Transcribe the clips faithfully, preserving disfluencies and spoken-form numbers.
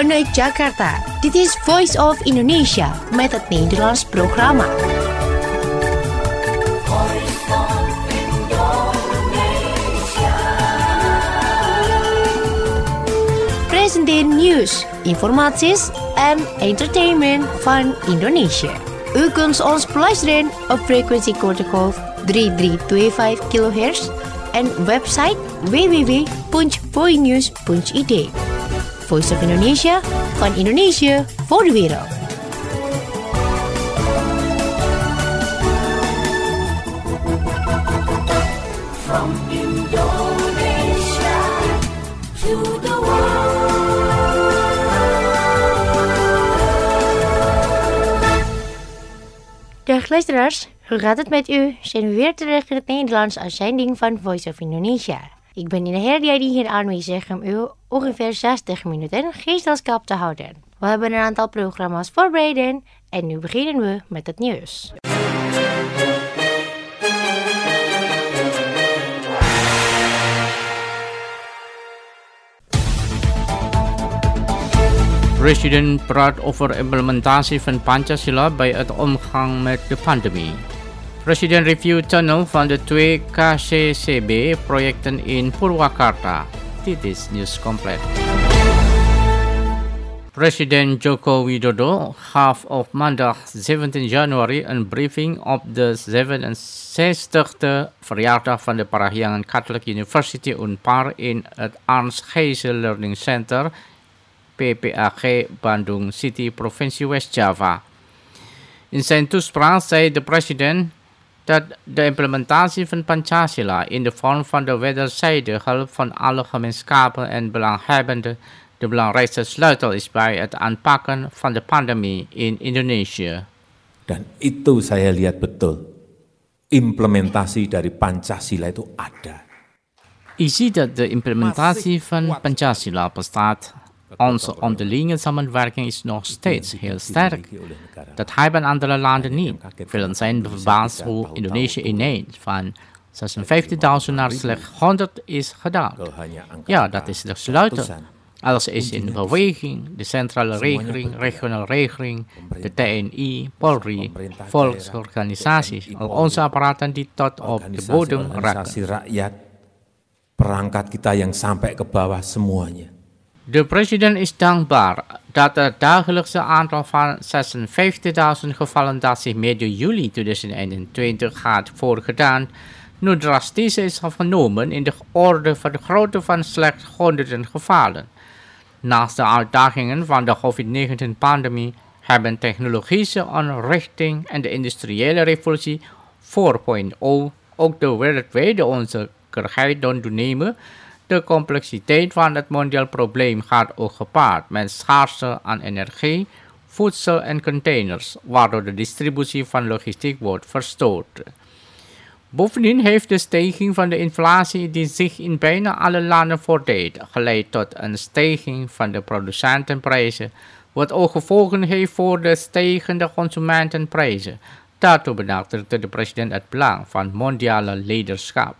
vanuit Jakarta. Dit is Voice of Indonesia met het Nederlands programma. Presenteren nieuws, informaties en entertainment van Indonesië. U kunt ons beluisteren op frequentie kortgolf drie drie twee vijf kilohertz en website w w w punt voinews punt i d. Voice of Indonesia, van Indonesië voor de wereld. From Indonesia to the Dag luisteraars, hoe gaat het met u? Zijn we weer terug in het Nederlands uitzending van Voice of Indonesia. Ik ben in de herdia die hier aanwezig om u ongeveer zestig minuten gezelschap te houden. We hebben een aantal programma's voorbereid en nu beginnen we met het nieuws. Presiden praat over implementatie van Pancasila bij het omgang met de pandemie. Presiden review tunnel van de twee K C C B-projecten in Purwakarta. Dit is nieuws compleet. Presiden Joko Widodo gaf op maandag zeventien januari een briefing op de zevenenzestigste verjaardag van de Parahyangan Catholic University Unpar in het Arns Geisel Learning Center P P A G Bandung City, provincie West-Java. In zijn toespraak zei de president dat de implementatie van Pancasila in de vorm van de wederzijdige hulp van alle gemeenschappen en belanghebbenden de belangrijkste sleutel is bij het aanpakken van de pandemie in Indonesië. Dan itu saya lihat betul, implementasi dari Pancasila itu ada. Ik zie dat de implementatie van Pancasila bestaat. Onze onderlinge samenwerking is nog steeds heel sterk. Dat hebben andere landen niet. Velen zijn verbaasd hoe Indonesië ineens van zesenvijftigduizend naar slechts honderd is gedaald. Ja, dat is de sleutel. Alles is in beweging. De centrale regering, regionale regering, de T N I, Polri, volksorganisaties. Al onze apparaten die tot op de bodem raken. Perangkat kita yang sampai ke bawah semuanya. De president is dankbaar dat het dagelijkse aantal van zesenvijftigduizend gevallen dat zich medio juli tweeduizend eenentwintig had voorgedaan, nu drastisch is afgenomen in de orde van de grootte van slechts honderden gevallen. Naast de uitdagingen van de COVID negentien pandemie hebben technologische inrichting en de industriële revolutie vier punt nul ook de wereldwijde onzekerheid doen toenemen. De complexiteit van het mondiaal probleem gaat ook gepaard met schaarste aan energie, voedsel en containers, waardoor de distributie van logistiek wordt verstoord. Bovendien heeft de stijging van de inflatie die zich in bijna alle landen voordeed, geleid tot een stijging van de producentenprijzen, wat ook gevolgen heeft voor de stijgende consumentenprijzen. Daartoe benadrukte de president het belang van mondiale leiderschap.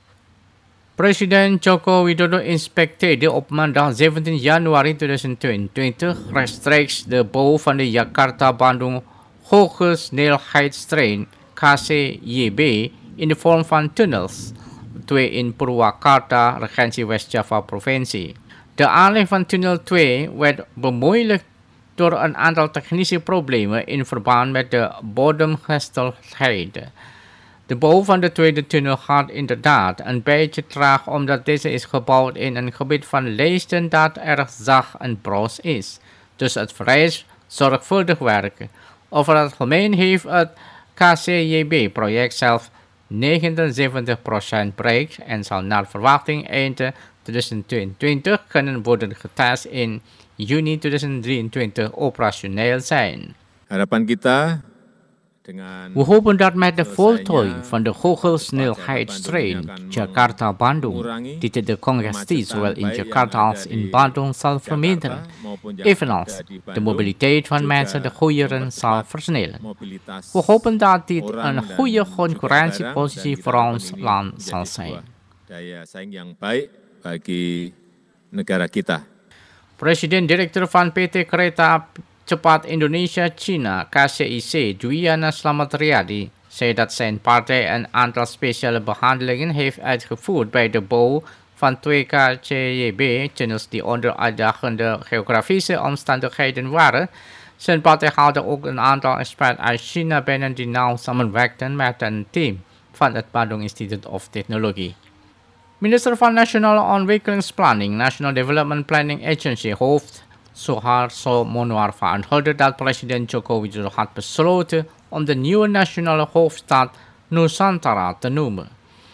President Joko Widodo inspecteerde op maandag zeventien januari tweeduizend tweeëntwintig rechtstreeks de bouw van de Jakarta-Bandung Hoge Snelheidstrein K C J B in de vorm van tunnels, twee in Purwakarta, regentie West-Java provincie. De aanleg van tunnel twee werd bemoeilijkt door een aantal technische problemen in verband met de bodemgesteldheid. De bouw van de tweede tunnel gaat inderdaad een beetje traag omdat deze is gebouwd in een gebied van lijsten dat erg zacht en broos is. Dus het vereist zorgvuldig werken. Over het algemeen heeft het K C J B-project zelf negenenzeventig procent bereikt en zal naar verwachting eind tweeduizend tweeëntwintig kunnen worden getest in juni tweeduizend drieëntwintig operationeel zijn. Harapan kita We hopen dat met de voltooiing van de hoge snelheidstrein Jakarta-Bandung dit de congestie zowel in Jakarta als in Bandung zal verminderen, evenals de mobiliteit van mensen de goederen zal versnellen. We hopen dat dit een goede concurrentiepositie voor ons land zal zijn. Presiden Direktur van P T Kereta Cepat Indonesia China K C I C Dwiana Slamet Riyadi zei dat zijn partij een aantal speciale behandelingen heeft uitgevoerd bij de bouw van twee K C J B-tunnels die onder uitdagende geografische omstandigheden waren. Zijn partij haalde ook een aantal experts uit China binnen die nauw samenwerkten met een team van het Bandung Institute of Technology. Minister van Nationale Ontwikkelingsplanning, National Development Planning Agency, hoofd Suharto Monoarfa aanhaalde dat president Joko Widodo had besloten om de nieuwe nationale hoofdstad Nusantara te noemen.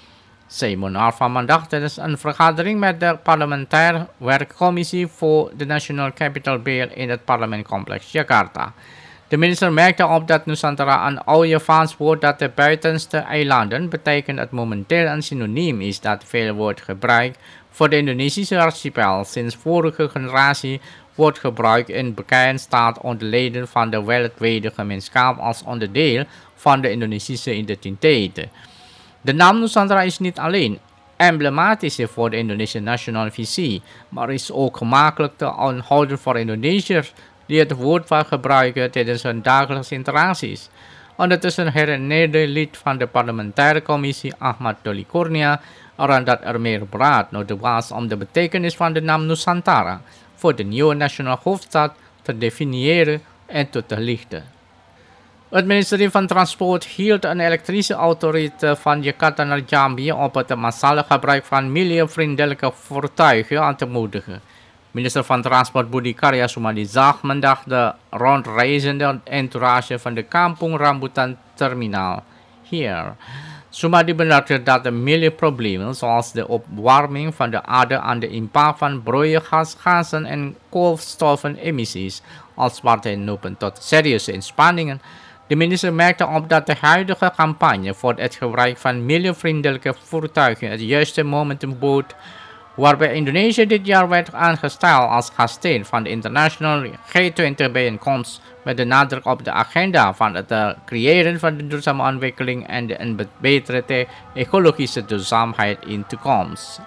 Zei Monoarfa maandag tijdens een vergadering met de parlementaire werkcommissie voor de National Capital Bill in het parlementcomplex Jakarta. De minister merkte op dat Nusantara een Ooiavaans woord dat de buitenste eilanden betekent dat momenteel een synoniem is dat veel wordt gebruikt voor de Indonesische archipel. Sinds vorige generatie wordt gebruikt in bekend staat onder leden van de wereldwijde gemeenschap als onderdeel van de Indonesische identiteit. De naam Nusantara is niet alleen emblematisch voor de Indonesische nationale visie, maar is ook gemakkelijk te onthouden voor Indonesiërs die het woord van gebruiken tijdens hun dagelijkse interacties. Ondertussen herinnerde lid van de parlementaire commissie Ahmad Doli Kurnia eraan dat er meer beraad nodig was om de betekenis van de naam Nusantara voor de nieuwe nationale hoofdstad te definiëren en toe te lichten. Het ministerie van Transport hield een elektrische autoriteit van Jakarta naar Jambi op het massale gebruik van milieuvriendelijke voertuigen aan te moedigen. Minister van Transport Budi Karya Sumadi zag maandag de rondreizende entourage van de Kampung Rambutan Terminal hier. Sumadi benadrukt dat de milieuproblemen zoals de opwarming van de aarde aan de impact van broeikasgassen en koolstofemissies als partij noemen tot serieuze inspanningen. De minister merkte op dat de huidige campagne voor het gebruik van milieuvriendelijke voertuigen het juiste momentum bood, waarbij Indonesië dit jaar werd aangesteld als gastheer van de internationale G twintig bijeenkomst met de nadruk op de agenda van het uh, creëren van de duurzame ontwikkeling en de een betere ecologische duurzaamheid in de toekomst.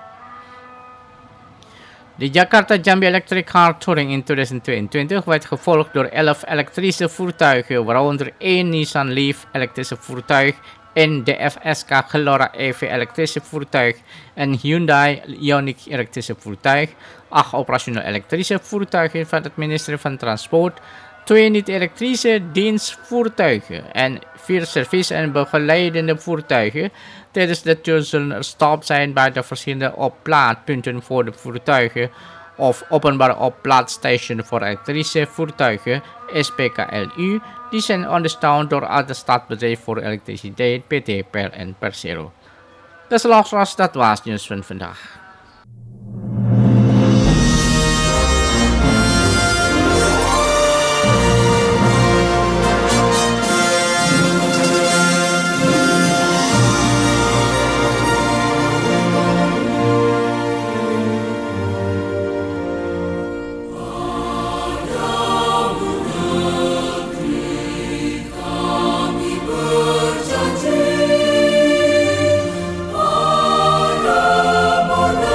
De Jakarta Jambi Electric Car Touring in tweeduizend tweeëntwintig werd gevolgd door elf elektrische voertuigen, waaronder één Nissan Leaf elektrische voertuig en de F S K Gelora E V elektrische voertuig en Hyundai Ioniq elektrische voertuig, acht operationeel elektrische voertuigen van het ministerie van Transport, twee niet-elektrische dienstvoertuigen en vier service- en begeleidende voertuigen. Tijdens de tour zullen er stop zijn bij de verschillende oplaadpunten voor de voertuigen of openbare oplaadstations voor elektrische voertuigen, S P K L U, die zijn ondersteund door het staatsbedrijf voor elektriciteit, P T Per en Persero. Dat was dat was nieuws van vandaag. More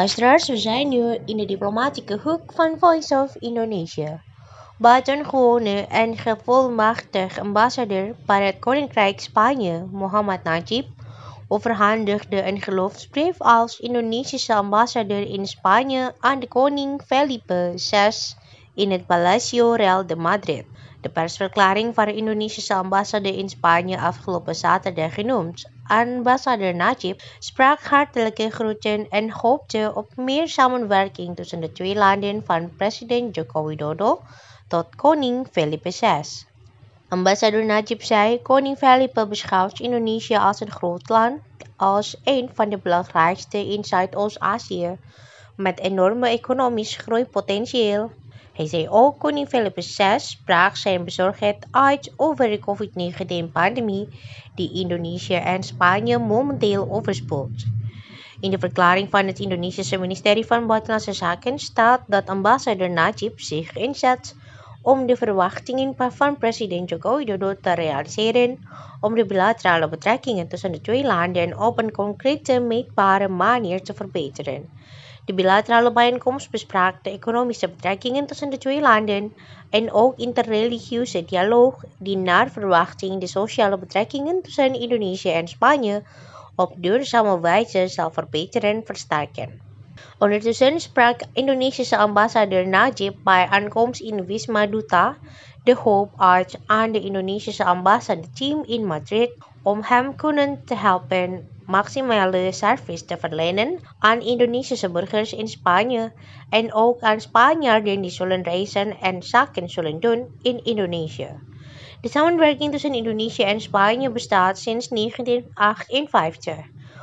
Luisteraars, we zijn nu in de diplomatieke hoek van Voice of Indonesia. Buitengewone en gevolmachtigd ambassadeur bij het Koninkrijk Spanje, Mohammed Najib, overhandigde een geloofsbrief als Indonesische ambassadeur in Spanje aan de koning Felipe de zesde in het Palacio Real de Madrid. De persverklaring van de Indonesische ambassade in Spanje afgelopen zaterdag genoemd. Ambassadeur Najib sprak hartelijke groeten en hoopte op meer samenwerking tussen de twee landen van president Joko Widodo tot koning Felipe de zesde. Ambassadeur Najib zei: koning Felipe beschouwt Indonesië als een groot land, als een van de belangrijkste in Zuidoost-Azië, met enorme economisch groeipotentieel. Hij zei ook: koning Felipe de zesde sprak zijn bezorgdheid uit over de COVID negentien-pandemie die Indonesië en Spanje momenteel overspoelt. In de verklaring van het Indonesische ministerie van Buitenlandse Zaken staat dat ambassadeur Najib zich inzet om de verwachtingen van president Joko Widodo te realiseren, om de bilaterale betrekkingen tussen de twee landen op een concrete, meetbare manier te verbeteren. De bilaterale bijeenkomst besprak de economische betrekkingen tussen de twee landen en ook interreligieuze dialoog die naar verwachting de sociale betrekkingen tussen Indonesië en Spanje op duurzame wijze zal verbeteren en versterken. Ondertussen sprak Indonesische ambassadeur Najib bij aankomst in Wisma Duta de hoop uit aan de Indonesische ambassadeteam in Madrid om hem kunnen te helpen maximale service te verlenen aan Indonesische burgers in Spanje en ook aan Spanjaarden die zullen reizen en zaken zullen doen in Indonesië. De samenwerking tussen Indonesië en Spanje bestaat sinds negentien achtenvijftig.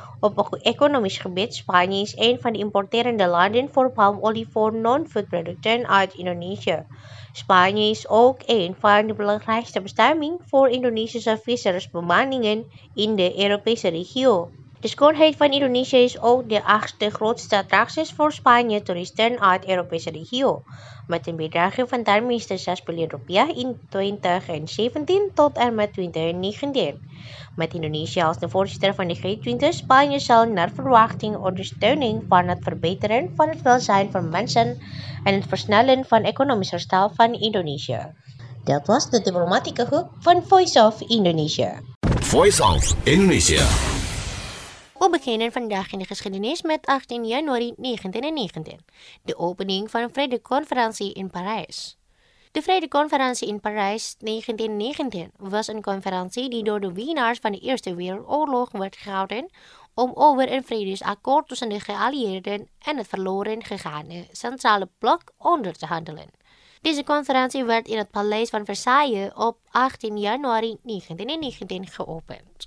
Op economisch gebied Spanje is een van de importerende landen voor palmolie voor non-foodproducten uit Indonesië. Spanje is ook een van de belangrijkste bestemmingen voor Indonesische vissersbemanningen in de Europese regio. De schoonheid van Indonesië is ook de achtste grootste attracties voor Spanje toeristen uit de Europese regio, met een bijdrage van ten minste zes biljoen rupiah in twintig zeventien tot en met twintig negentien. Met Indonesië als de voorzitter van de G twintig, Spanje zal naar verwachting ondersteuning van het verbeteren van het welzijn van mensen en het versnellen van economisch herstel van Indonesië. Dat was de diplomatieke hoek van Voice of Indonesia. Voice of Indonesia. We beginnen vandaag in de geschiedenis met achttien januari negentienhonderdnegentien, de opening van een vredeconferentie in Parijs. De vredeconferentie in Parijs negentien negentien was een conferentie die door de winnaars van de Eerste Wereldoorlog werd gehouden om over een vredesakkoord tussen de geallieerden en het verloren gegaane centrale blok onder te handelen. Deze conferentie werd in het Paleis van Versailles op achttien januari negentienhonderdnegentien geopend.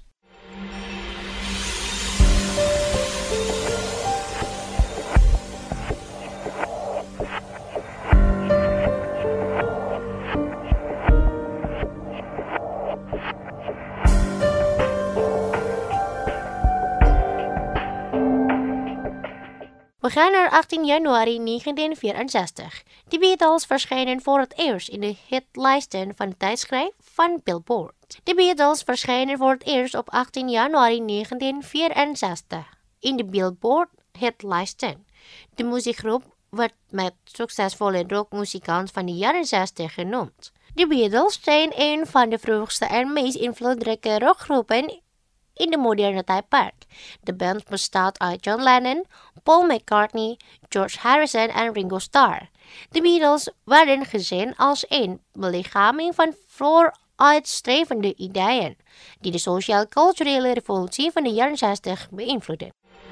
We gaan naar achttien januari negentienhonderdvierenzestig. De Beatles verschijnen voor het eerst in de hitlijsten van het tijdschrift van Billboard. De Beatles verschijnen voor het eerst op achttien januari negentienhonderdvierenzestig in de Billboard hitlijsten. De muziekgroep werd met succesvolle rockmuzikant van de jaren zestig genoemd. De Beatles zijn een van de vroegste en meest invloedrijke rockgroepen in de moderne tijdperk. De band bestaat uit John Lennon, Paul McCartney, George Harrison en Ringo Starr. De Beatles werden gezien als een belichaming van vooruitstrevende ideeën die de sociaal-culturele revolutie van de jaren zestig beïnvloedden.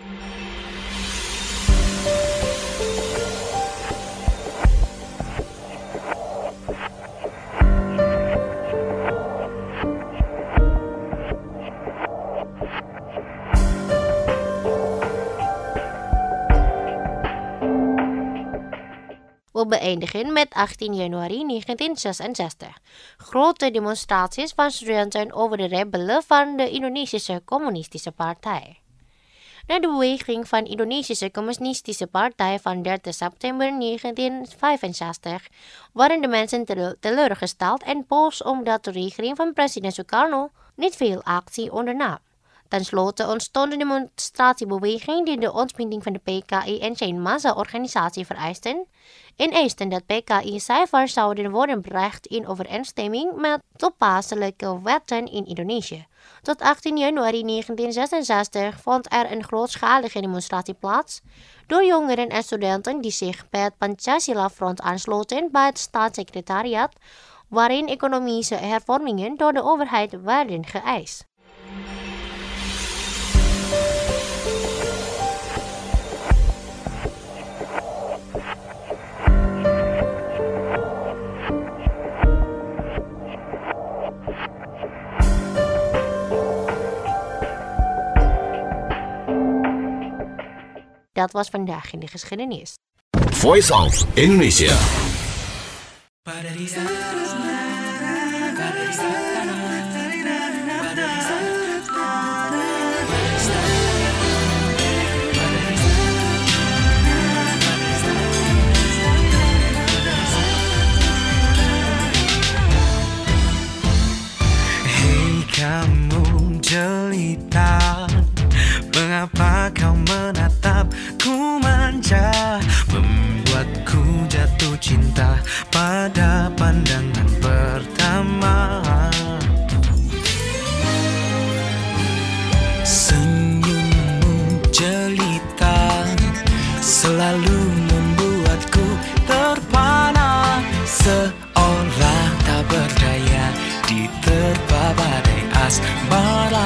We beëindigen met achttien januari negentienhonderdzesenzestig. Grote demonstraties van studenten over de rebellen van de Indonesische Communistische Partij. Na de beweging van de Indonesische Communistische Partij van dertig september negentienhonderdvijfenzestig waren de mensen teleurgesteld en boos omdat de regering van president Sukarno niet veel actie ondernam. Ten slotte ontstond een demonstratiebeweging die de ontbinding van de P K I en zijn massa-organisatie vereisten en eisten dat P K I-cijfers zouden worden bereikt in overeenstemming met toepasselijke wetten in Indonesië. Tot achttien januari negentien zesenzestig vond er een grootschalige demonstratie plaats door jongeren en studenten die zich bij het Pancasila Front aansloten bij het staatssecretariaat, waarin economische hervormingen door de overheid werden geëist. Dat was vandaag in de geschiedenis. Voice of Indonesia. Hei kamu jelita, mengapa kau menatapku manja, membuatku jatuh cinta pada pandangan pertama. Senyummu jelita selalu membuatku terpana, seolah tak berdaya diterpa badai asmara.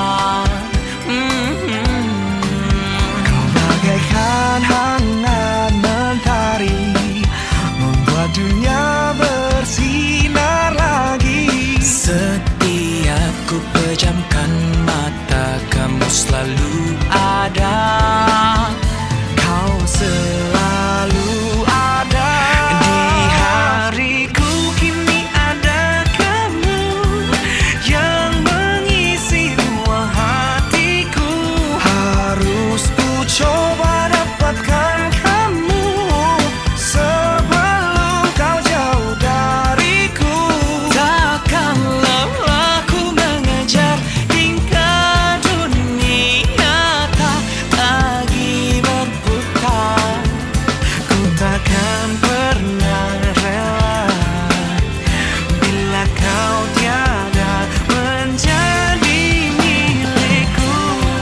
Bagaikan hangat mentari, membuat dunia bersinar lagi. Setiap ku pejamkan mata, kamu selalu ada. Kau selalu ada. Di hariku kini ada kamu yang mengisi ruang hatiku. Harus ku coba dapatkan kamu sebelum kau jauh dariku. Takkanlah aku mengejar hingga dunia tak lagi berputar. Ku takkan pernah rela bila kau tiada menjadi milikku.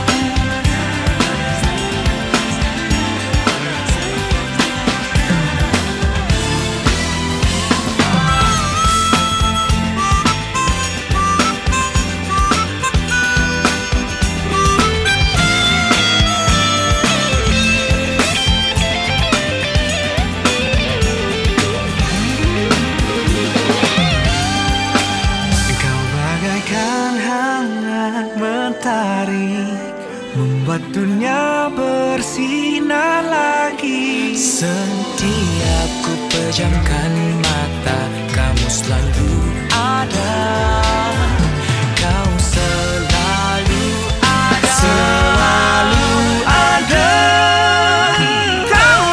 Kau bagaikan hangat mentari, membuat dunia bersinar lagi. Setiap ku pejamkan mata, kamu selalu ada. Kau selalu ada. Selalu ada. Kau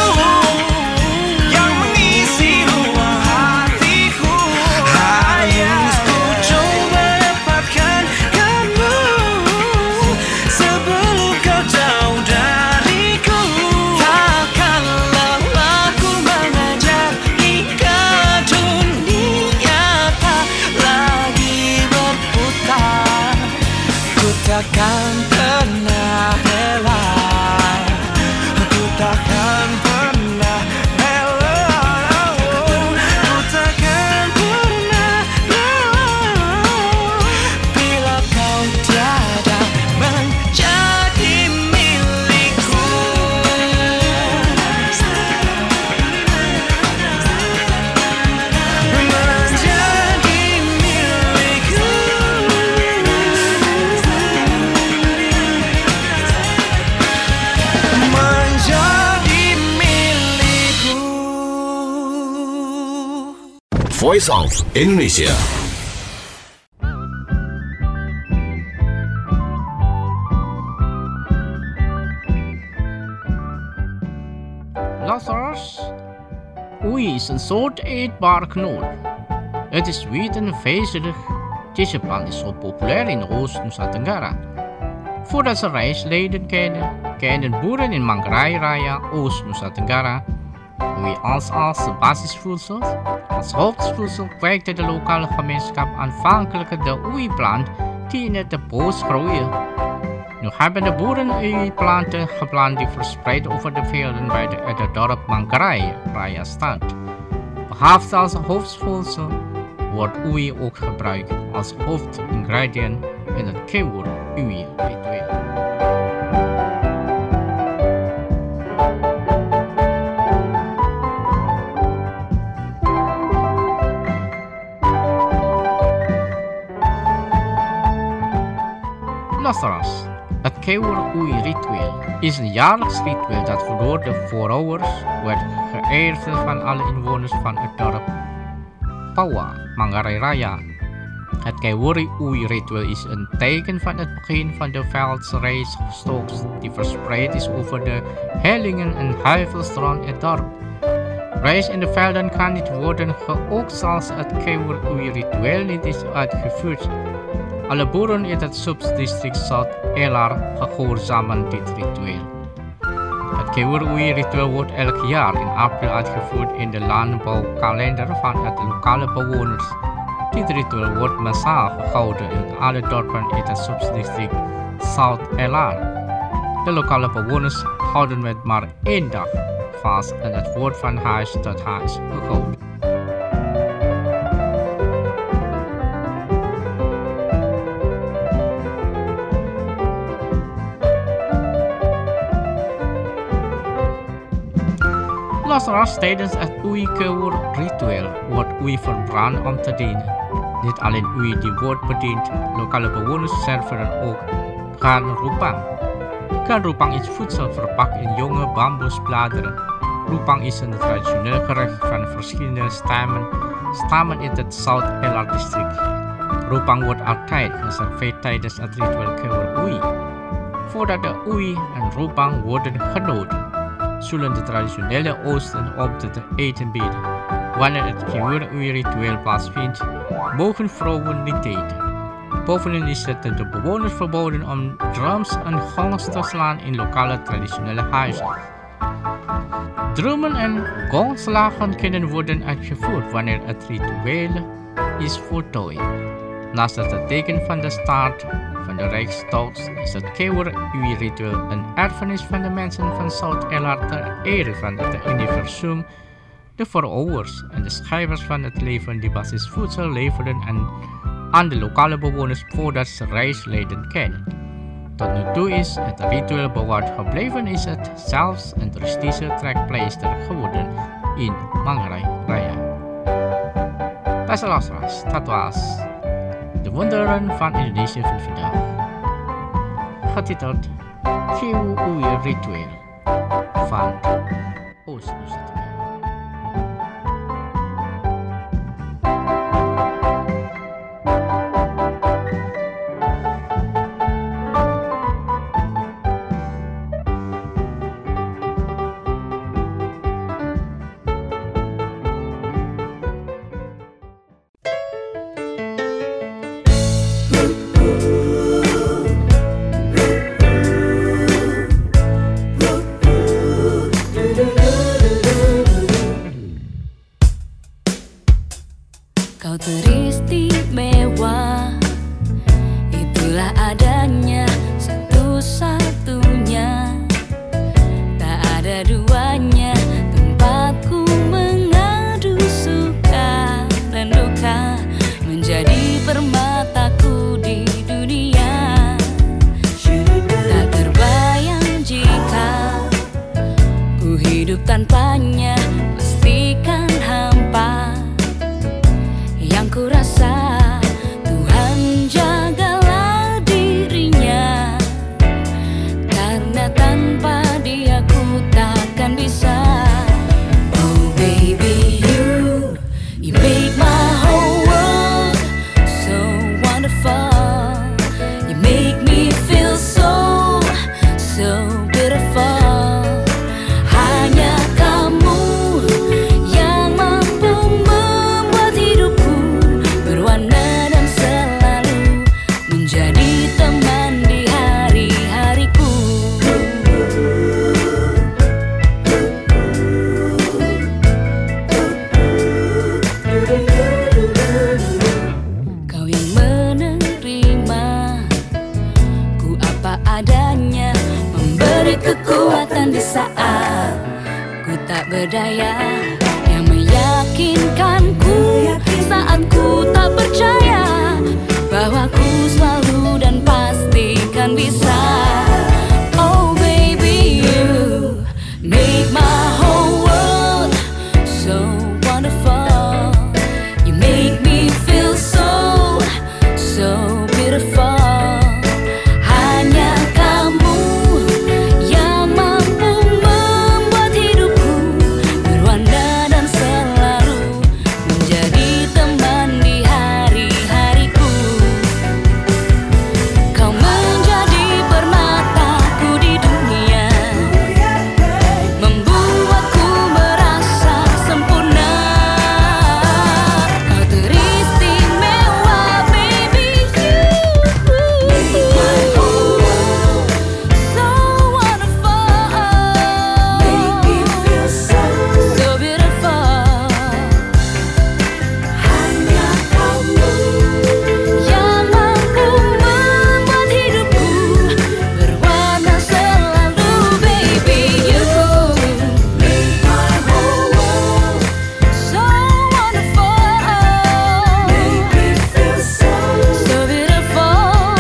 yang mengisi ruang hatiku. Harus ku coba dapatkan kamu sebelum kau jauh dariku. Takkanlah aku mengejar hingga dunia tak lagi berputar. Ku takkan pernah rela, ku takkan pernah rela, ku takkan pernah rela bila kau tiada menjadi milikku. Menjadi milikku. Menjadi milikku. Voice of Indonesia. Lazarus, oei is een soort eetbare knol. Het is wit en vezelig. Deze plant is zo populair in Oost-Nusa Tenggara. Voordat ze reisleden kennen, kennen boeren in Manggarai Raya, Oost-Nusa Tenggara, oei als als basisvoedsel. Als hoofdvoedsel kweekte de lokale gemeenschap aanvankelijk de oeiplant die in het bos groeien. Nu hebben de boeren oeiplanten geplant die verspreid over de velden bij de, het dorp Manggarai Raya staat. Behalve als hoofdvoedsel wordt oei ook gebruikt als hoofdingrediënt in het Kewur oei ritueel. Luisteraars, het Kewur oei ritueel is een jaarlijks ritueel dat door de voorouders werd geëerd van alle inwoners van het dorp Pawa, Manggarai Raya. Het Kewur oei ritueel is een teken van het begin van de veldsrijstocht die verspreid is over de hellingen en heuvels rond het dorp. Rijst in de velden kan niet worden geoogst als het Kewur oei ritueel niet is uitgevoerd. Alle boeren in het subdistrict Zuid-Elar gehoorzamen dit ritueel. Het Kewur oei ritueel wordt elk jaar in april uitgevoerd in de landbouwkalender van het lokale bewoners. Dit ritueel wordt massaal gehouden in alle dorpen in het subdistrict Zuid-Elar. De lokale bewoners houden met maar één dag vast en het wordt van huis tot huis gehouden. Luisteraars, tijdens het oei Kewur ritueel wordt oei verbrand om te dienen. Niet alleen oei die wordt bediend, lokale bewoners serveren ook ganrupang. Ganrupang is voedsel verpakt in jonge bamboesbladeren. Rupang is een traditioneel gerecht van verschillende stammen, stammen in het Zuid-Elar district. Rupang wordt altijd geserveerd tijdens het ritueel Kewur oei. Voordat de oei en rupang worden genoten, zullen de traditionele oosten op te eten bieden. Wanneer het Kewur oei ritueel plaatsvindt, mogen vrouwen niet eten. Bovendien is het de bewoners verboden om drums en gongs te slaan in lokale traditionele huizen. Drummen en gongslagen kunnen worden uitgevoerd wanneer het ritueel is voltooid. Naast het teken van de start van de Rijkstocht is het Kewur oei ritueel een erfenis van de mensen van Zuid-Elar ter ere van het universum, de voorouders en de schrijvers van het leven die basisvoedsel leverden en aan de lokale bewoners voordat ze reisleden kennen. Tot nu toe is het ritueel bewaard gebleven, is het zelfs een toeristische trekpleister geworden in Manggarai Raya. Beste luisteraars, dat was de wonderen van Indonesië van vandaag, getiteld Kewur oei ritueel van Oost-Nusa Tenggara. Kau teristimewa, itulah adanya satu-satunya, tak ada duanya, tempatku mengadu suka dan duka, menjadi permataku di dunia. Tak terbayang jika ku hidup tanpanya, pastikan hampa. Yang ku rasa Tuhan jagalah dirinya, karena tanpa dia ku takkan bisa. Oh baby you, you make my whole world so wonderful. You make me feel so, so beautiful. Hanya kamu yang mampu membuat hidupku berdaya yang meyakinkanku saat ku tak percaya bahwa ku selalu dan pasti kan bisa. Oh baby, you make my whole world so wonderful. You make me feel so, so beautiful. Hanya kamu yang mampu membuat hidupku berwarna dan selalu menjadi teman di hari-hariku. Kau menjadi permataku di dunia, membuatku merasa sempurna. Kau teristimewa, baby, you make my whole world so wonderful. Make me feel so, so beautiful. Hanya kamu yang mampu membuat hidupku berwarna selalu, baby, you make my whole world so wonderful. Make me feel so, so beautiful.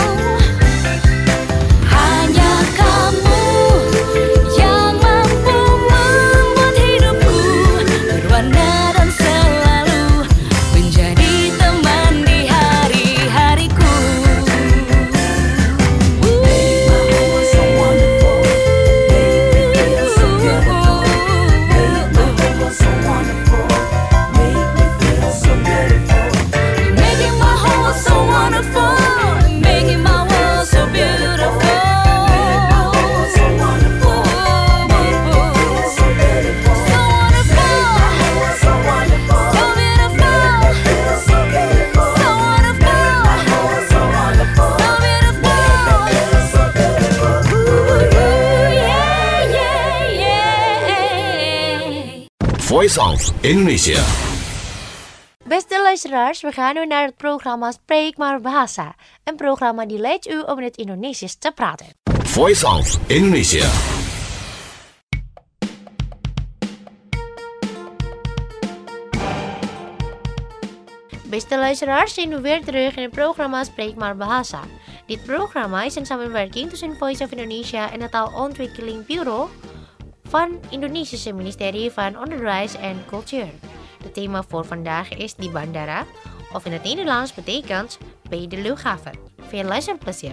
Hanya kamu yang mampu membuat hidupku berwarna dan selalu menjadi teman di hari-hariku. Make my world so wonderful. Make me feel so beautiful. Make my world so wonderful. Make me feel so beautiful. You're making my whole world so wonderful. Making my world so beautiful. Make my world so wonderful. Make me feel so beautiful. So wonderful. So wonderful. So beautiful. Feel so beautiful. So wonderful. So wonderful. So beautiful. So beautiful. Ooh, yeah, yeah, yeah. Voice of Indonesia. Beste luisteraars, we gaan nu naar het programma Spreek maar Bahasa. Een programma die leidt u om in het Indonesisch te praten. Voice of Indonesia. Beste luisteraars, zijn we weer terug in het programma Spreek maar Bahasa. Dit programma is een samenwerking tussen Voice of Indonesia en het Taalontwikkeling Bureau van Indonesische Ministerie van Onderwijs en Cultuur. Het thema voor vandaag is die bandara, of in het Nederlands betekent bij de luchthaven. Veel luisterplezier.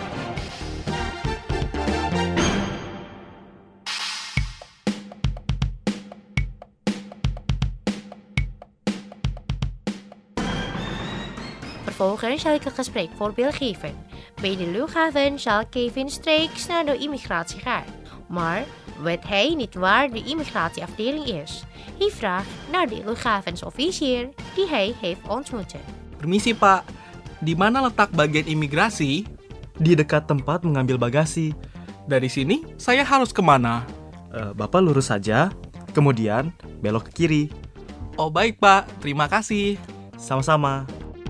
Vervolgens zal ik een gespreksvoorbeeld geven. Bij de luchthaven zal Kevin streeks naar de immigratie gaan. Maar weet hij niet waar de immigratieafdeling is? Hij vraagt naar de luchthavensofficier die hij heeft ontmoet. Permisi Pak, di mana letak bagian imigrasi? Di dekat tempat mengambil bagasi. Dari sini saya harus kemana? Eh, Bapak lurus saja, kemudian belok ke kiri. Oh baik Pak, terima kasih. Sama-sama.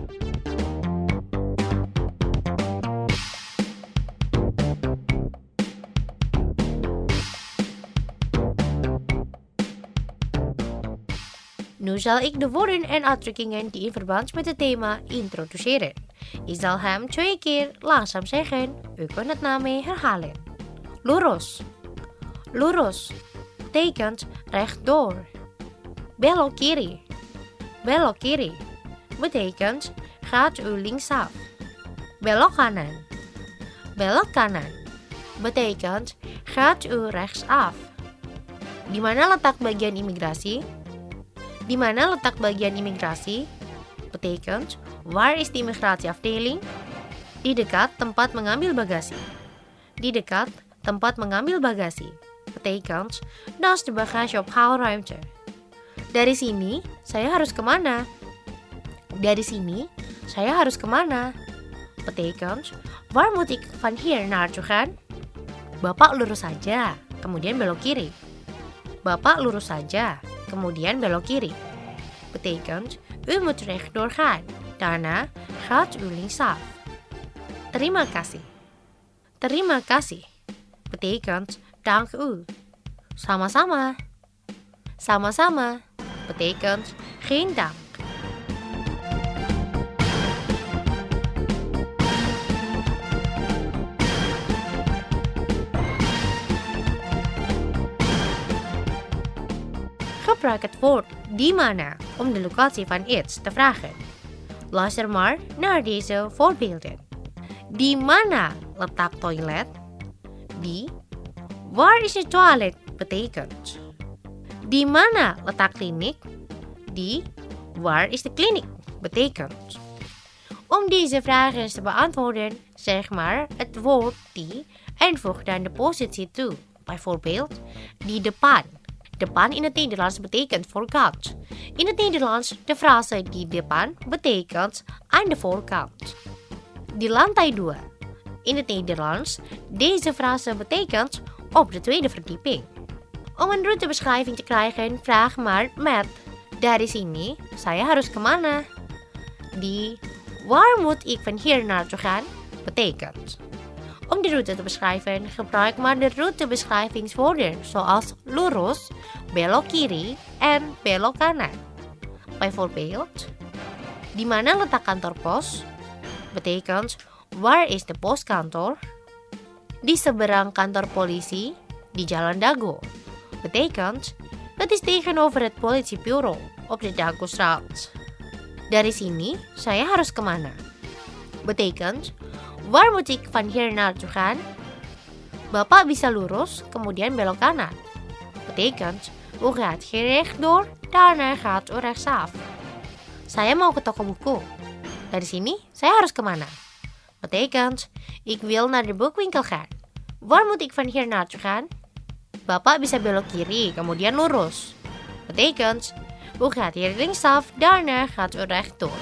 Nu zal ik de woorden en uitdrukkingen die in verband met het thema introduceren. Ik zal hem twee keer langzaam zeggen. U kunt het na mij herhalen. Lurus. Lurus betekent rechtdoor. Belok kiri. Belok kiri betekent gaat u linksaf. Belok kanan. Belok kanan betekent gaat u rechtsaf. Di mana letak bagian imigrasi? Di mana letak bagian imigrasi? Betekent, waar is de immigratieafdeling? Di dekat tempat mengambil bagasi. Di dekat tempat mengambil bagasi. Betekent, dat is de bagageophaalruimte. Dari sini, saya harus kemana? Dari sini, saya harus kemana? Betekent, waar moet ik van hier naartoe gaan? Bapak lurus saja, kemudian belok kiri. Bapak lurus saja, kemudian belok kiri. Betekent, u moet rechtdoor gaan. Daarna gaat u linksaf. Terima kasih. Terima kasih betekent dank u. Sama-sama. Sama-sama betekent geen dank. Gebruik het woord die mana om de locatie van iets te vragen. Luister maar naar deze voorbeelden. Di mana letak toilet? Di, waar is de toilet betekent. Di mana letak klinik? Di, waar is de kliniek betekent. Om deze vragen te beantwoorden, zeg maar het woord die en voeg dan de positie toe. Bijvoorbeeld, di depan. Depan in het Nederlands betekent voorkant. In het Nederlands, de frase di depan betekent aan de voorkant. Di lantai dua. In het Nederlands, deze frase betekent op de tweede verdieping. Om een routebeschrijving te krijgen, vraag maar met dari sini, saya harus kemana? Di, waar moet ik van hier naartoe gaan? Betekent. Om de route te beschrijven, gebruik maar de routebeschrijvingswoorden zoals lurus, belok kiri, en belok kanan. Bijvoorbeeld, di mana letak kantor pos? Betekent, waar is de poskantor? Di seberang kantor polisi, di Jalan Dago. Betekent, dat is tegenover het politiebureau op de Dagostraat. Dari sini, saya harus kemana? Betekent, waar moet ik van hier naartoe gaan? Bapak bisa lurus, kemudian belok kanan. Betekent, u gaat hier rechtdoor, daarna gaat u rechtsaf. Saya mau ke toko buku. Dari sini, saya harus kemana? Betekent, ik wil naar de boekwinkel gaan. Waar moet ik van hier naartoe gaan? Bapak bisa belok kiri, kemudian lurus. Betekent, u gaat hier linksaf, daarna gaat u rechtdoor.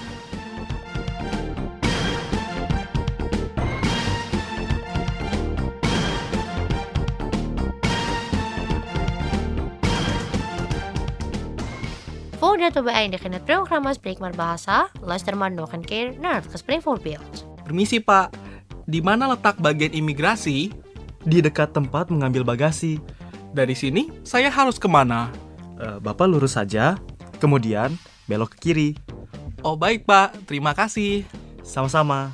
Voordat we beëindigen het programma Spreek maar Bahasa, luister maar nog een keer naar het gespreekvoorbeeld. Permisi Pak, di mana letak bagian imigrasi? Di dekat tempat mengambil bagasi. Dari sini, saya harus kemana? Eh, Bapak lurus saja, kemudian belok ke kiri. Oh baik Pak, terima kasih. Sama-sama.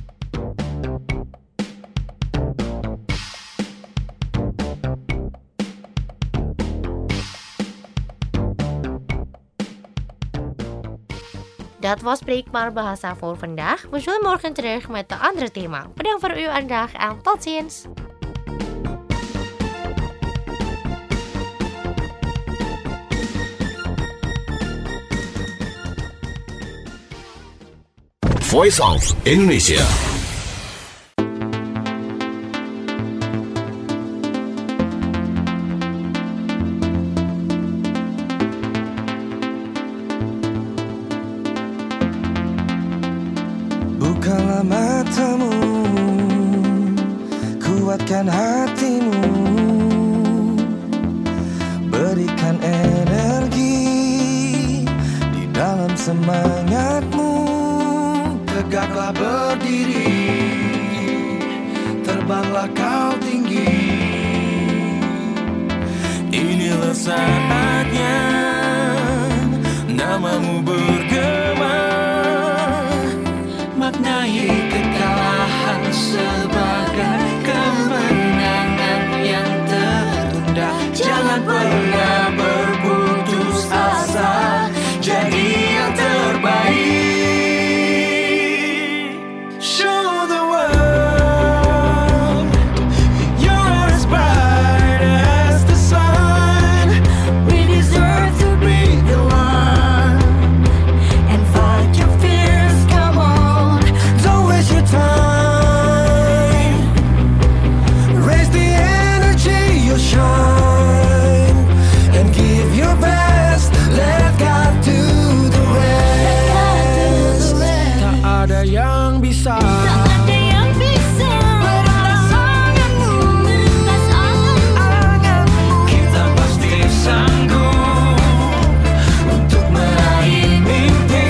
Dat was Spreekbaar Bahasa voor vandaag. We zullen morgen terug met een ander thema. Bedankt voor uw aandacht en tot ziens. Voice of Indonesia. Bukalah matamu, kuatkan hatimu, berikan energi di dalam semangatmu. Tegaklah berdiri, terbanglah kau tinggi. Inilah saatnya namamu bergema. Maknai kekalahan sebagai kemenangan yang tertunda. Jangan pernah berputus asa, jadi yang terbaik. Show the world you're as bright as the sun. We deserve to be the one and fight your fears. Come on, don't waste your time. Raise the energy, you'll shine and give your best. Let God do the rest. Tak ada yang bisa. Kita pasti sanggup untuk meraih mimpi.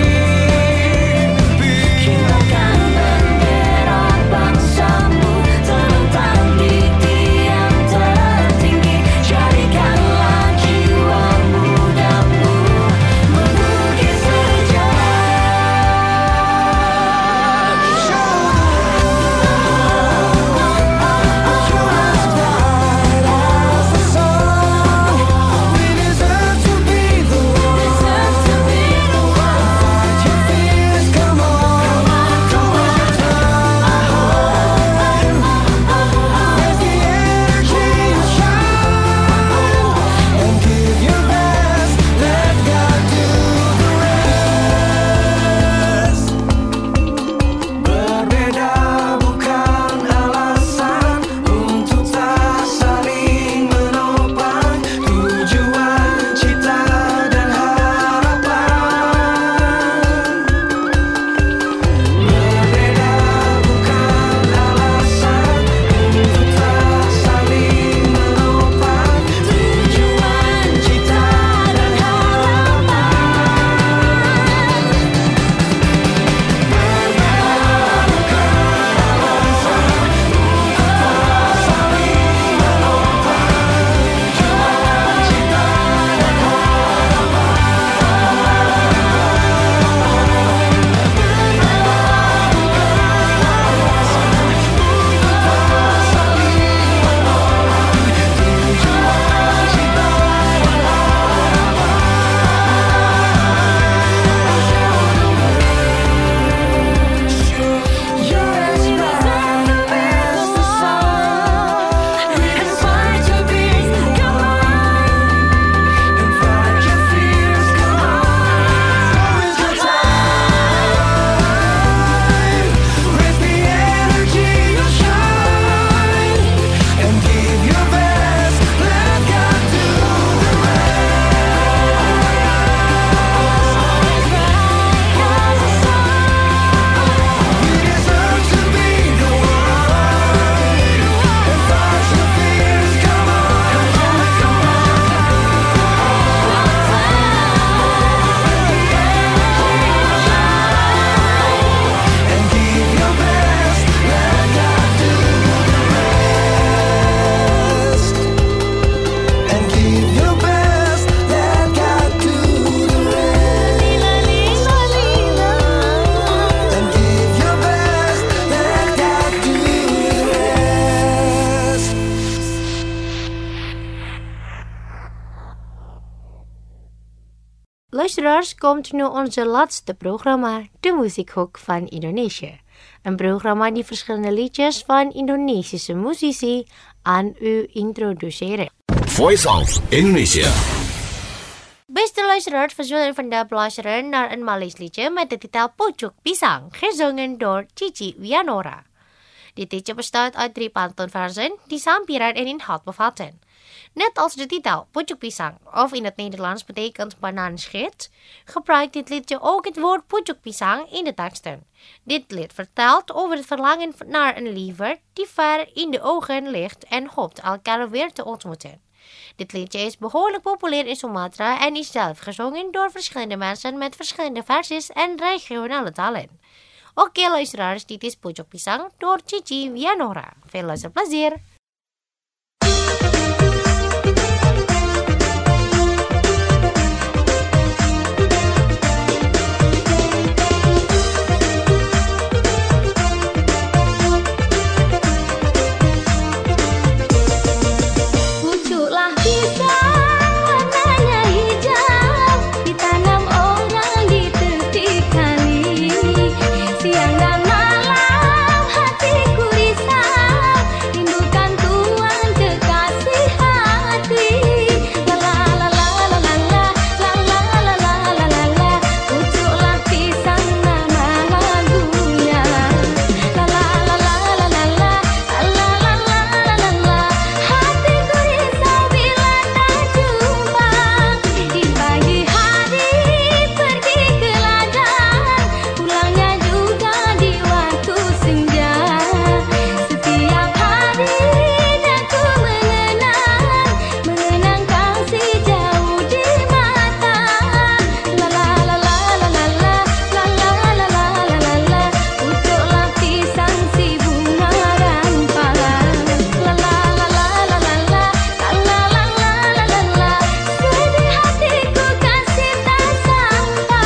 Kibarkan bendera bangsamu, terbang di tiang tertinggi. Jadikanlah jiwamu luisteraars, komt nu onze laatste programma, de Muziekhoek van Indonesië. Een programma die verschillende liedjes van Indonesische muzici aan u introduceren. Voice of Indonesia. Beste luisteraars, we zullen vandaag luisteren naar een Maleis liedje met de titel Pucuk Pisang, gezongen door Cici Wianora. Dit liedje bestaat uit drie pantoonversen die sampiran en inhoud bevatten. Net als de titel Pucuk Pisang, of in het Nederlands betekent bananenschit, gebruikt dit liedje ook het woord Pucuk Pisang in de teksten. Dit lied vertelt over het verlangen naar een liefde die ver in de ogen ligt en hoopt elkaar weer te ontmoeten. Dit liedje is behoorlijk populair in Sumatra en is zelf gezongen door verschillende mensen met verschillende versies en regionale talen. Oké luisteraars, dit is Pucuk Pisang door Cici Wianora. Veel luisterplezier! Pucuklah pisang warnanya hijau, ditanam orang di tepi kali. Siang dan malam hatiku risau, rindukan Tuhan kekasih hati. La la la la la la la la la la la la la la. Pucuklah pisang nama lagunya. La la la la la la la la la la la la la. Hatiku risau bila tak jumpa. Di pagi hari pergi ke ladang, pulangnya juga di waktu senja. Setiap hari aku mengenang, mengenang kasih jauh di mata. La la la la la la la la la la la la la la. Pucuklah pisang si bunga rampah. La la la la la la la la la la la la la. Sedih hatiku kasih tak sampai.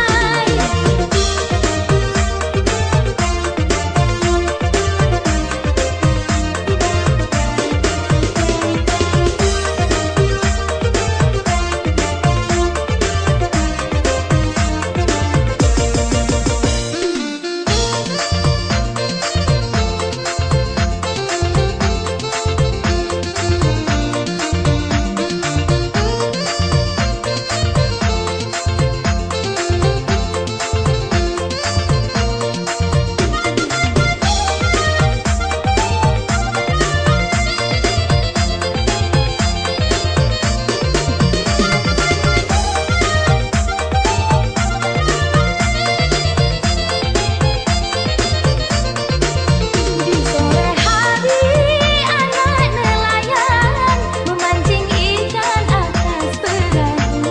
Di sore hari anak nelayan memancing ikan atas perahu.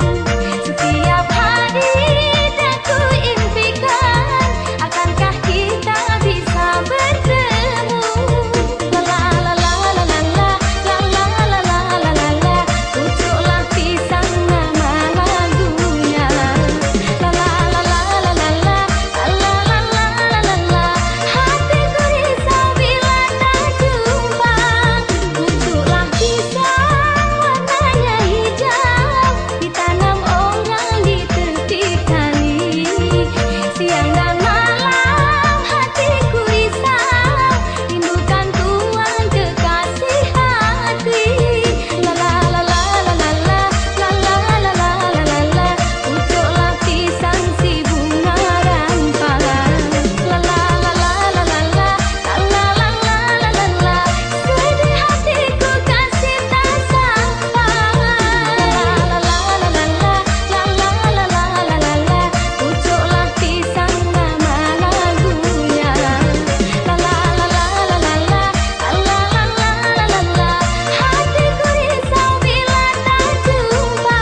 Setiap hari aku impikan, akankah kita bisa bertemu. La la la la la la la la la la la la la la. Pucuklah pisang nama lagunya. La la la la la la la la la la la la la. Hatiku risau bila tak jumpa. Pucuklah pisang warnanya hijau, ditanam orang di tepi kali. Siang dan malam hatiku risau, rindukan Tuhan kekasih hati. La la la la la la la la la la la la la la. Pucuklah pisang si bunga rampah. La la la la la la la la la la la la la. Sedih hatiku kasih tak sampai. La la la la la la la la la la la la la. Pucuklah pisang nama lagunya. La la la la la la la la la la la la la. Hatiku risau bila tak jumpa.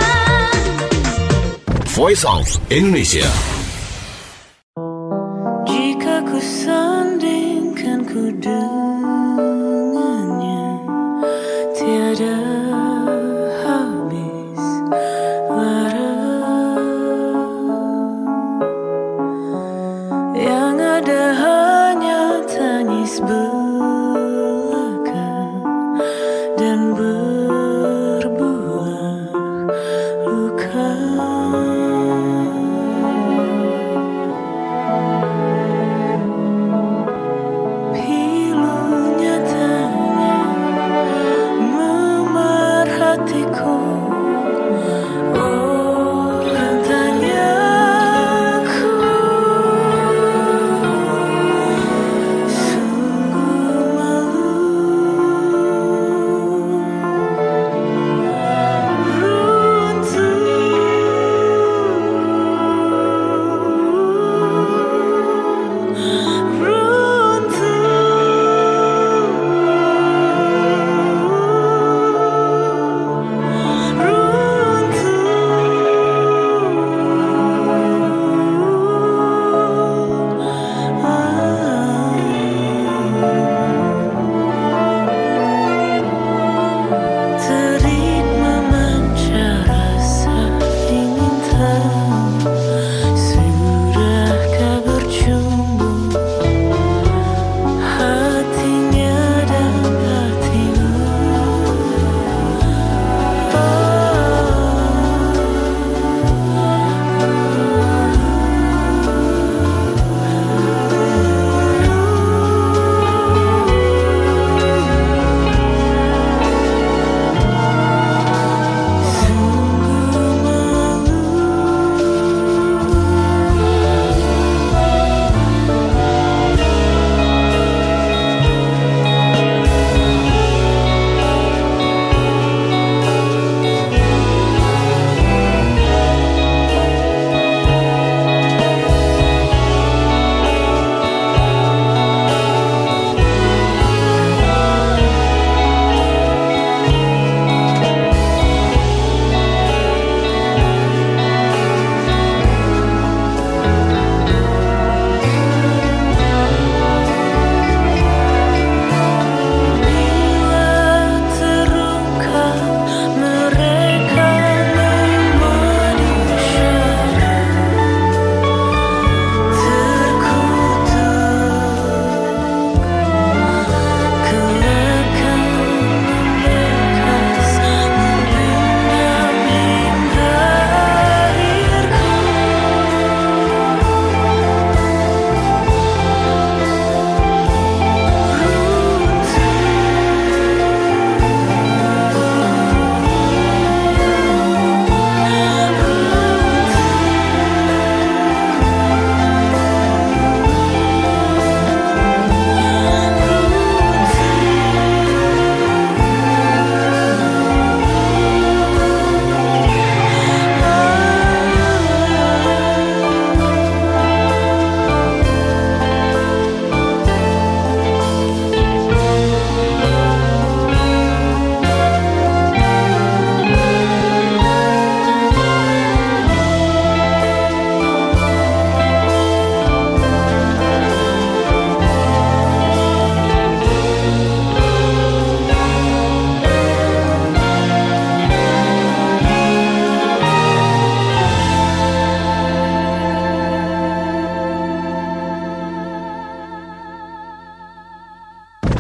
Voice of Indonesia. Jika ku sandingkan ku dengannya, tiada habis lara. Yang ada hanya tangis belaka dan berbuah luka.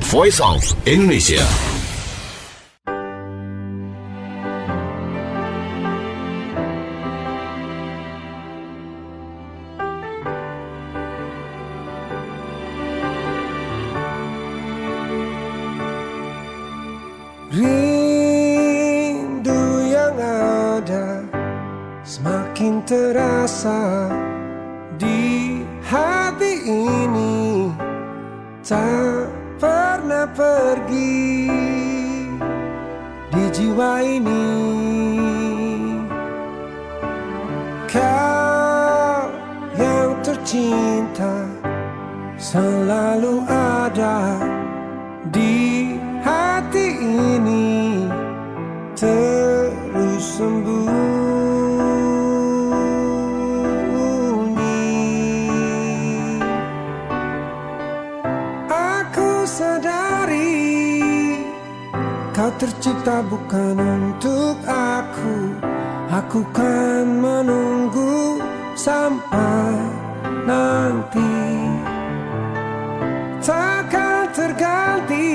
Voice of Indonesia. Rindu yang ada semakin terasa di hati ini, tak pernah pergi di jiwa ini. Kau yang tercinta selalu ada di hati ini, terus sembunyi. Aku sadari kau tercipta bukan untuk aku. Aku kan menunggu sampai nanti, takkan terganti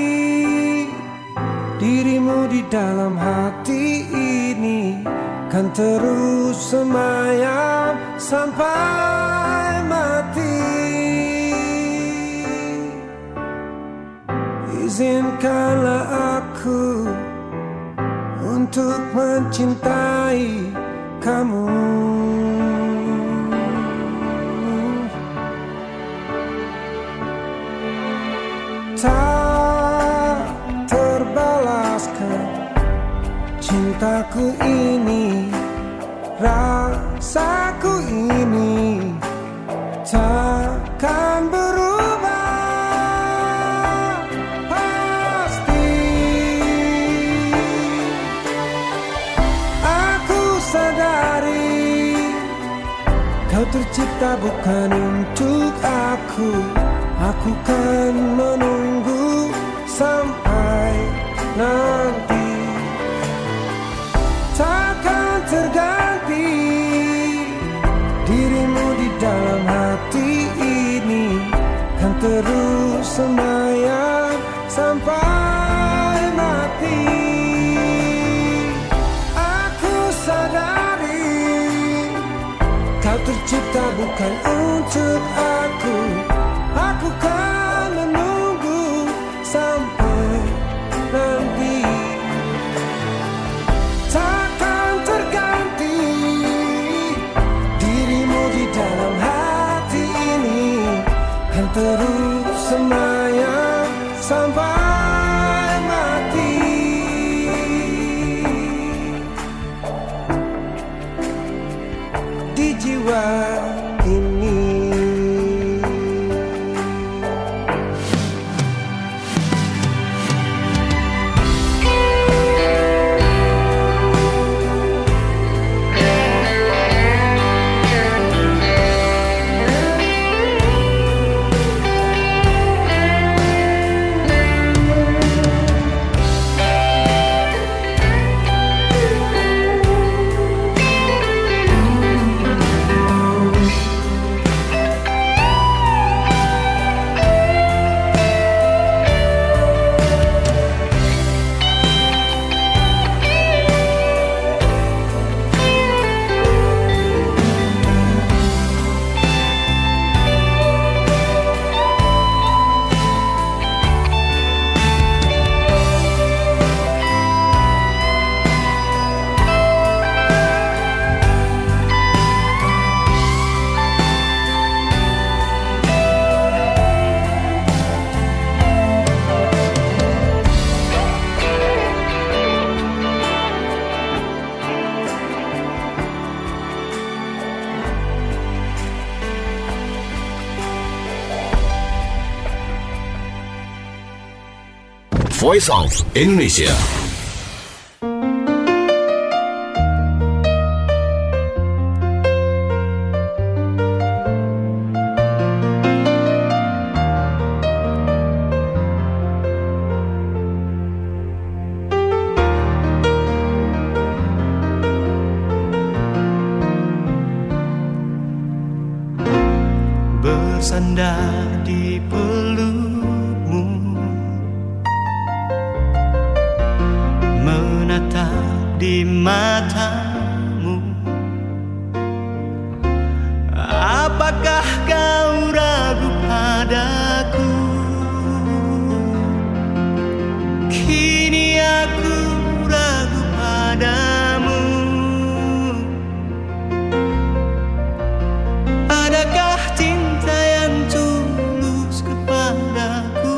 dirimu di dalam hati ini, kan terus semayam sampai mati. Izinkanlah aku untuk mencintai kamu. Tak terbalaskan cintaku ini, rasaku ini takkan berubah pasti. Aku sadari kau tercipta bukan untuk aku. Aku kan menunggu sampai nanti, takkan terganti dirimu di dalam hati ini, kan terus semayam sampai mati. Aku sadari kau tercipta bukan untuk aku. Aku kan menunggu sampai nanti, takkan terganti dirimu di dalam hati ini, kan terus semayam sampai mati. Di jiwa ini. Voice of Indonesia. Bersandar di pelukmu, di matamu. Apakah kau ragu padaku? Kini aku ragu padamu. Adakah cinta yang tulus kepadaku?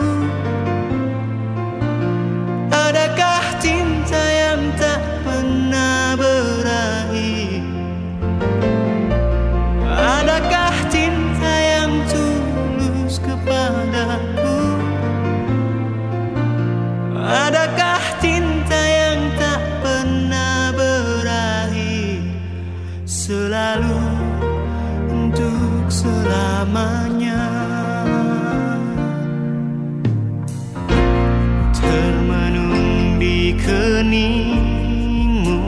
Adakah cinta yang tak pernah berakhir? Adakah cinta yang tulus kepadaku? Adakah cinta yang tak pernah berakhir, selalu untuk selamanya? Termenung di keningmu,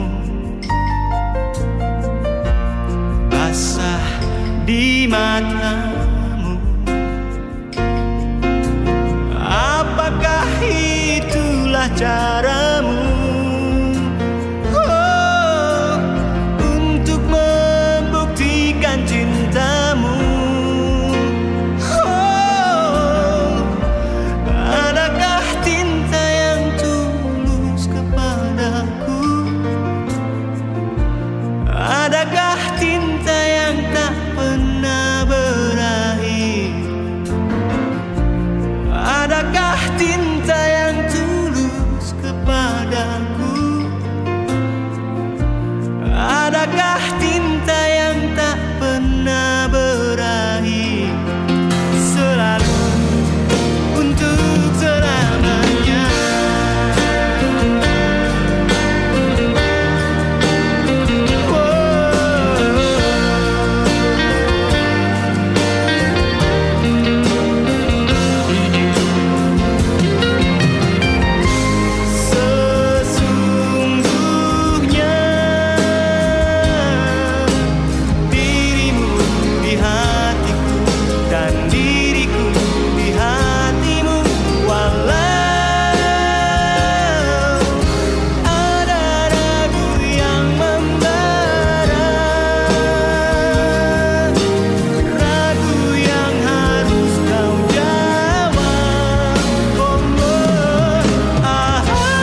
basah di matamu. Apakah itulah caramu oh, untuk membuktikan cintamu? Oh, adakah cinta yang tulus kepadaku? Adakah cinta yang tak pernah berakhir? Adakah cinta yang tulus kepadaku? Adakah cinta yang tak pernah berakhir, selalu untuk selamanya? Sesungguhnya dirimu di hatiku dan diriku di hatimu, walau ada ragu yang membara, ragu yang harus kau jawab. Oh, ah,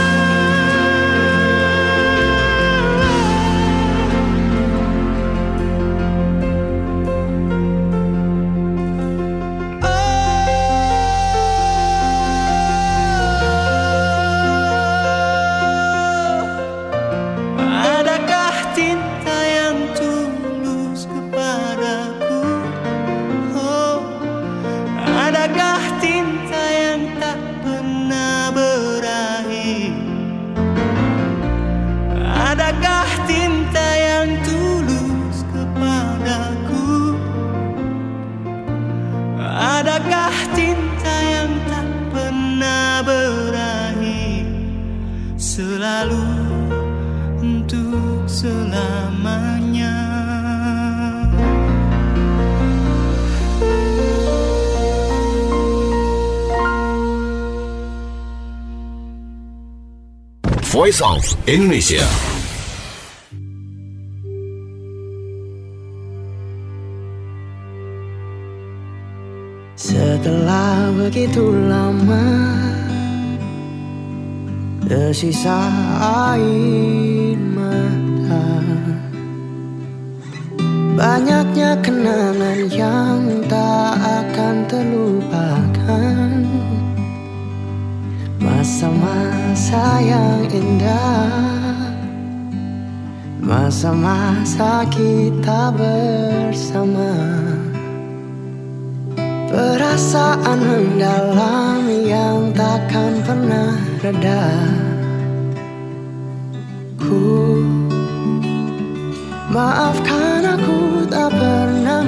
adakah cinta yang tulus kepadaku? Oh, adakah cinta yang tak pernah berakhir? Adakah cinta yang tulus kepadaku? Adakah cinta yang tak pernah berakhir, selalu untuk selamanya? Voice of Indonesia. Setelah begitu lama, tersisa air mata, banyaknya kenangan yang tak akan terlupakan, masa-masa yang indah, masa-masa kita bersama. Perasaan mendalam yang takkan pernah reda. Ku maafkan aku tak pernah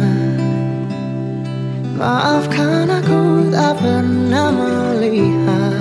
mendengar, maafkan aku tak pernah melihat